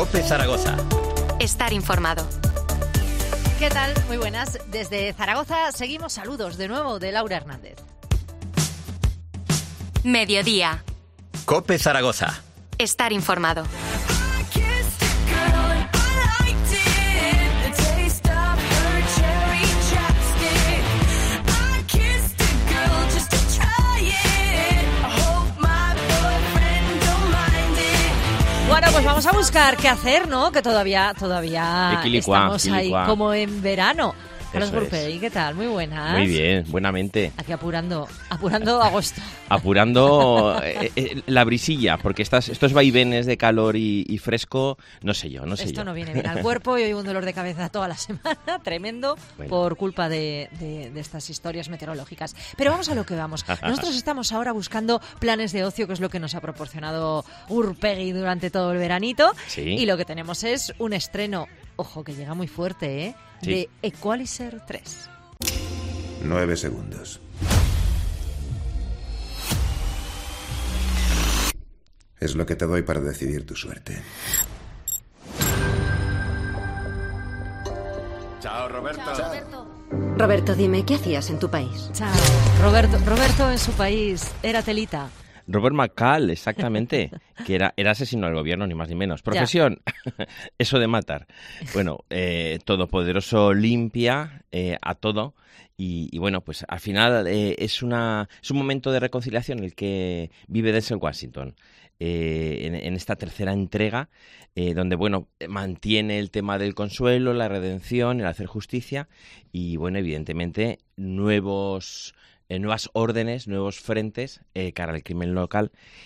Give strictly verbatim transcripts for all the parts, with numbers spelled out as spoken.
COPE Zaragoza. Estar informado. ¿Qué tal? Muy buenas. Desde Zaragoza seguimos. Saludos de nuevo de Laura Hernández. Mediodía. COPE Zaragoza. Estar informado. Bueno, pues vamos a buscar qué hacer, ¿no? Que todavía todavía Equilicua, estamos equilicua. ahí como en verano. Carlos Eso es. Gurpey, ¿qué tal? Muy buenas. Muy bien, buenamente. Aquí apurando, apurando agosto. Apurando eh, eh, la brisilla, porque estas, estos vaivenes de calor y, y fresco, no sé yo, no sé Esto yo. no viene bien al cuerpo y hoy un dolor de cabeza toda la semana, tremendo, Bueno. por culpa de, de, de estas historias meteorológicas. Pero vamos a lo que vamos. Nosotros estamos ahora buscando planes de ocio, que es lo que nos ha proporcionado Gurpegui durante todo el veranito. Sí. Y lo que tenemos es un estreno, ojo, que llega muy fuerte, ¿eh? Sí. De Equalizer tres. Nueve segundos. Es lo que te doy para decidir tu suerte. Chao, Roberto. Chao, Roberto. Roberto, dime, ¿qué hacías en tu país? Chao. Roberto, Roberto en su país era telita. Robert McCall, exactamente, que era, era asesino del gobierno, ni más ni menos. Profesión, eso de matar. Bueno, eh, todopoderoso limpia eh, a todo. Y, y bueno, pues al final eh, es, una, es un momento de reconciliación el que vive Denzel Washington. Eh, en, en esta tercera entrega, eh, donde, bueno, mantiene el tema del consuelo, la redención, el hacer justicia y, bueno, evidentemente, nuevos... Eh, nuevas órdenes, nuevos frentes eh, cara al crimen local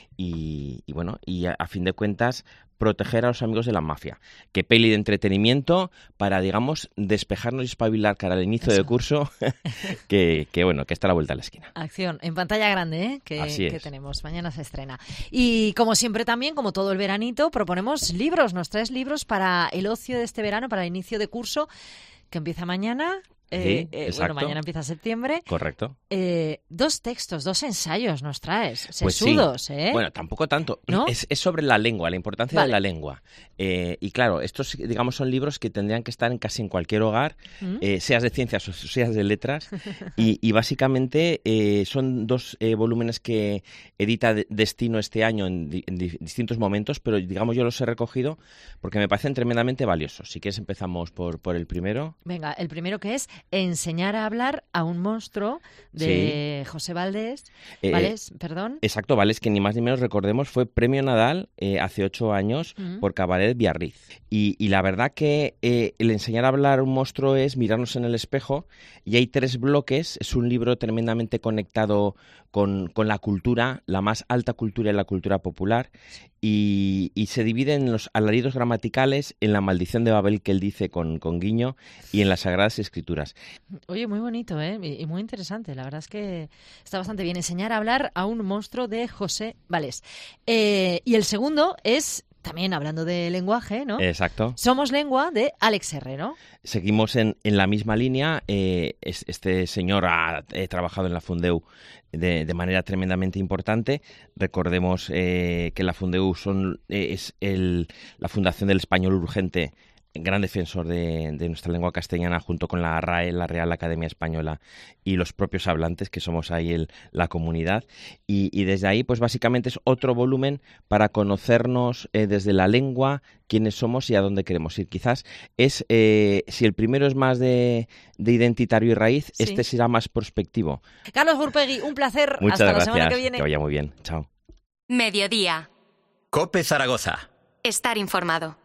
y, y bueno, y a, a fin de cuentas proteger a los amigos de la mafia. Que peli de entretenimiento para, digamos, despejarnos y espabilar cara al inicio Eso. de curso, que, que bueno, que está a la vuelta de la esquina. Acción, en pantalla grande, ¿eh? que, Así es. que tenemos. Mañana se estrena. Y como siempre también, como todo el veranito, proponemos libros. Nos traes libros para el ocio de este verano, para el inicio de curso, que empieza mañana. Eh, Sí, eh, bueno, exacto. mañana empieza septiembre. Correcto. Eh, dos textos, dos ensayos nos traes. Pues sí. Sesudos, ¿eh? Bueno, tampoco tanto. ¿No? Es, es sobre la lengua, la importancia Vale. de la lengua. Eh, y claro, estos, digamos, son libros que tendrían que estar en casi en cualquier hogar, ¿Mm? eh, seas de ciencias o seas de letras. y, y básicamente eh, son dos eh, volúmenes que edita De- Destino este año en, di- en di- distintos momentos, pero digamos yo los he recogido porque me parecen tremendamente valiosos. Si quieres empezamos por, por el primero. Venga, el primero que es Enseñar a hablar a un monstruo, de José Valdés. Eh, Valdés, perdón. Exacto, vale, es que ni más ni menos recordemos, fue premio Nadal eh, hace ocho años Ujú. por Cabaret Biarritz. Y, y la verdad que eh, el enseñar a hablar a un monstruo es mirarnos en el espejo y hay tres bloques, es un libro tremendamente conectado con, con la cultura, la más alta cultura y la cultura popular y, y se divide en los alaridos gramaticales, en la maldición de Babel que él dice con, con guiño y en las Sagradas Escrituras. Oye, muy bonito, ¿eh? Y y muy interesante. La verdad es que está bastante bien. Enseñar a hablar a un monstruo de José Valdés. Eh, y el segundo es, también hablando de lenguaje, ¿no? Exacto. Somos lengua, de Alex Herrero. Seguimos en, en la misma línea. Eh, es- este señor ha eh, trabajado en la Fundeu de, de manera tremendamente importante. Recordemos eh, que la Fundeu son, eh, es el, la Fundación del Español Urgente, gran defensor de, de nuestra lengua castellana, junto con la R A E, la Real Academia Española, y los propios hablantes, que somos ahí el, la comunidad. Y, y desde ahí, pues básicamente es otro volumen para conocernos eh, desde la lengua, quiénes somos y a dónde queremos ir. Quizás es, eh, si el primero es más de, de identitario y raíz, Sí. este será más prospectivo. Carlos Gurpegui, un placer. Muchas Hasta gracias. la semana que viene. Que vaya muy bien. Chao. Mediodía. COPE Zaragoza. Estar informado.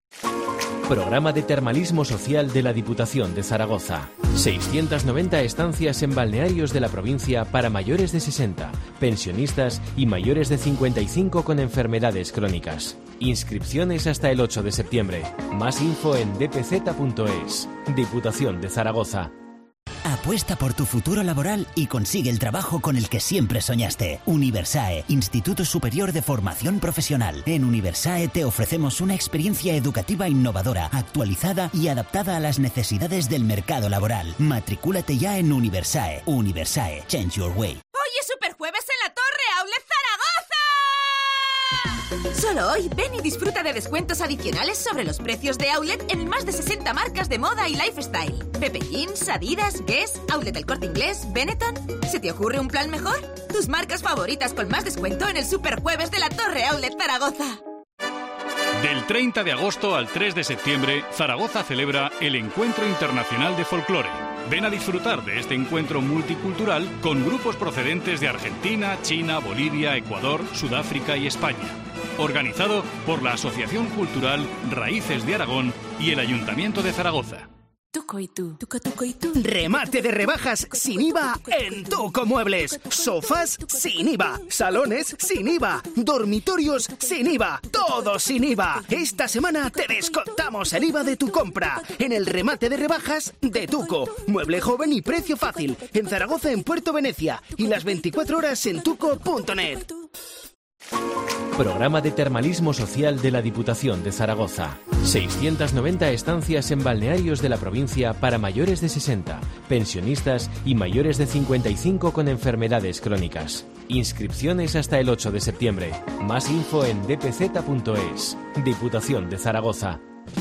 Programa de termalismo social de la Diputación de Zaragoza. seiscientas noventa estancias en balnearios de la provincia para mayores de sesenta, pensionistas y mayores de cincuenta y cinco con enfermedades crónicas. Inscripciones hasta el ocho de septiembre. Más info en d p z punto es. Diputación de Zaragoza. Apuesta por tu futuro laboral y consigue el trabajo con el que siempre soñaste. Universae, Instituto Superior de Formación Profesional. En Universae te ofrecemos una experiencia educativa innovadora, actualizada y adaptada a las necesidades del mercado laboral. Matricúlate ya en Universae. Universae, change your way. ¡Hoy es Superjueves en la Torre Outlet Zaragoza! Solo hoy ven y disfruta de descuentos adicionales sobre los precios de Outlet en más de sesenta marcas de moda y lifestyle. Pepe Jeans, Adidas, Guess, Outlet El Corte Inglés, Benetton. ¿Se te ocurre un plan mejor? Tus marcas favoritas con más descuento en el Superjueves de la Torre Outlet Zaragoza. Del treinta de agosto al tres de septiembre, Zaragoza celebra el Encuentro Internacional de Folclore. Ven a disfrutar de este encuentro multicultural con grupos procedentes de Argentina, China, Bolivia, Ecuador, Sudáfrica y España. Organizado por la Asociación Cultural Raíces de Aragón y el Ayuntamiento de Zaragoza. Tuco y tú. Tuco, tuco y tú. Remate de rebajas sin I V A en Tuco Muebles. Sofás sin I V A. Salones sin I V A. Dormitorios sin I V A. Todo sin I V A. Esta semana te descontamos el I V A de tu compra en el remate de rebajas de Tuco. Mueble joven y precio fácil. En Zaragoza, en Puerto Venecia. Y las veinticuatro horas en tuco punto net. Programa de Termalismo Social de la Diputación de Zaragoza. seiscientas noventa estancias en balnearios de la provincia para mayores de sesenta, pensionistas y mayores de cincuenta y cinco con enfermedades crónicas. Inscripciones hasta el ocho de septiembre. Más info en d p z punto es. Diputación de Zaragoza.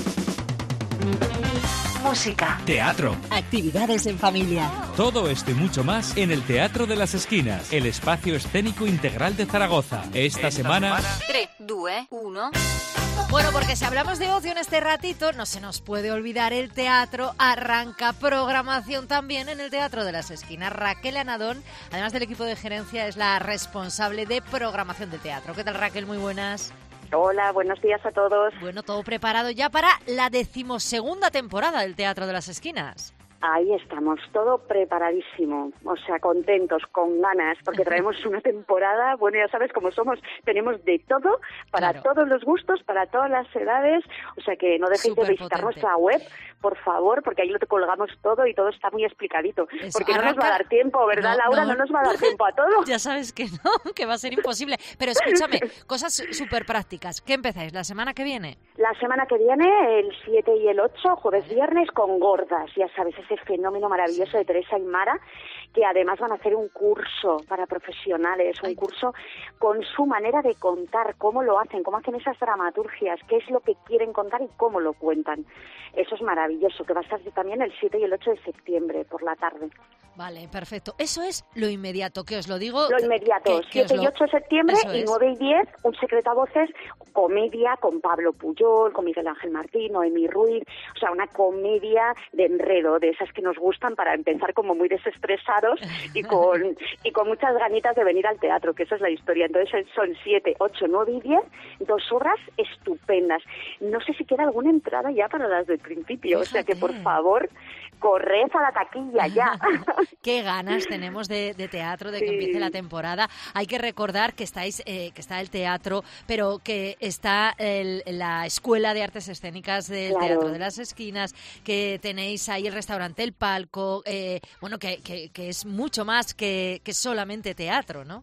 Música, teatro, actividades en familia. Todo esto y mucho más en el Teatro de las Esquinas, el espacio escénico integral de Zaragoza. Esta, Esta semana... tres, dos, uno... Bueno, porque si hablamos de ocio en este ratito, no se nos puede olvidar el teatro. Arranca programación también en el Teatro de las Esquinas. Raquel Anadón, además del equipo de gerencia, es la responsable de programación del teatro. ¿Qué tal, Raquel? Muy buenas. Hola, buenos días a todos. Bueno, todo preparado ya para la decimosegunda temporada del Teatro de las Esquinas. Ahí estamos, todo preparadísimo, o sea, contentos, con ganas, porque traemos una temporada, bueno, ya sabes cómo somos, tenemos de todo, para claro. todos los gustos, para todas las edades, o sea que no dejéis Súper de visitar potente. Nuestra web, por favor, porque ahí lo te colgamos todo y todo está muy explicadito, Eso, porque arranca... no nos va a dar tiempo, ¿verdad, no, Laura? No. no nos va a dar tiempo a todo. Ya sabes que no, que va a ser imposible, pero escúchame, cosas súper prácticas, ¿qué empezáis la semana que viene? La semana que viene, el siete y el ocho, jueves, viernes, con Gordas, ya sabes, ese fenómeno maravilloso de Teresa y Mara, que además van a hacer un curso para profesionales, un curso con su manera de contar, cómo lo hacen, cómo hacen esas dramaturgias, qué es lo que quieren contar y cómo lo cuentan. Eso es maravilloso, que va a estar también el siete y el ocho de septiembre por la tarde. Vale, perfecto. Eso es lo inmediato, que os lo digo. Lo inmediato, que, siete que y ocho de septiembre y nueve y diez, un secreto a voces, comedia con Pablo Puyol, con Miguel Ángel Martín, Noemí Ruiz, o sea, una comedia de enredo, de esas que nos gustan para empezar como muy desestresados y con y con muchas ganitas de venir al teatro, que esa es la historia. Entonces son siete, ocho, nueve y diez, dos obras estupendas. No sé si queda alguna entrada ya para las del principio, Fíjate. O sea que por favor, corred a la taquilla ya. Qué ganas tenemos de, de teatro, de que sí. empiece la temporada. Hay que recordar que estáis, eh, que está el teatro, pero que está el, la Escuela de Artes Escénicas del claro. Teatro de las Esquinas, que tenéis ahí el restaurante El Palco, eh, bueno, que, que, que es mucho más que, que solamente teatro, ¿no?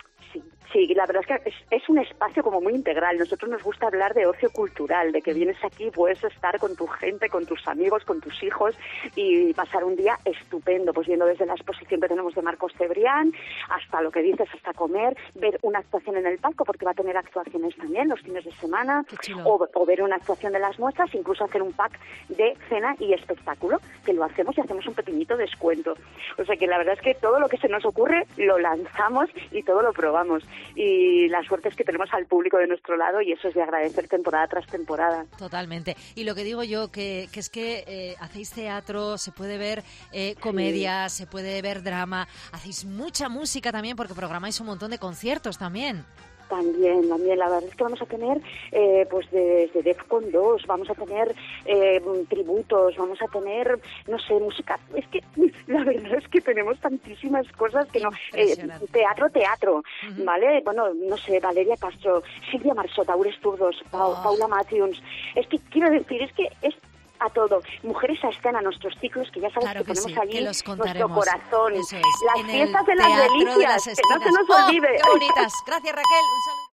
Sí, la verdad es que es, es un espacio como muy integral. Nosotros nos gusta hablar de ocio cultural, de que vienes aquí, puedes estar con tu gente, con tus amigos, con tus hijos y pasar un día estupendo, pues viendo desde la exposición que tenemos de Marcos Cebrián hasta lo que dices, hasta comer, ver una actuación en el palco, porque va a tener actuaciones también los fines de semana, o, o ver una actuación de las muestras, incluso hacer un pack de cena y espectáculo, que lo hacemos y hacemos un pequeñito descuento. O sea que la verdad es que todo lo que se nos ocurre lo lanzamos y todo lo probamos. Y la suerte es que tenemos al público de nuestro lado y eso es de agradecer temporada tras temporada. Totalmente. Y lo que digo yo, que, que es que eh, hacéis teatro, se puede ver eh, comedia, sí. se puede ver drama, hacéis mucha música también porque programáis un montón de conciertos también. También, también, la verdad es que vamos a tener, eh, pues desde Defcon dos, vamos a tener eh, tributos, vamos a tener, no sé, música, es que la verdad es que tenemos tantísimas cosas que no, eh, teatro, teatro, uh-huh. ¿vale? Bueno, no sé, Valeria Castro, Silvia Marsot, Aures Turdos, pa- oh. Paula Matthews, es que quiero decir, es que es a todo. Mujeres a escena, nuestros ciclos, que ya sabes claro que, que ponemos sí, allí nuestro corazón. Eso es. Las en fiestas de las delicias, que no se nos oh, olvide. ¡Qué bonitas! Gracias, Raquel. Un saludo.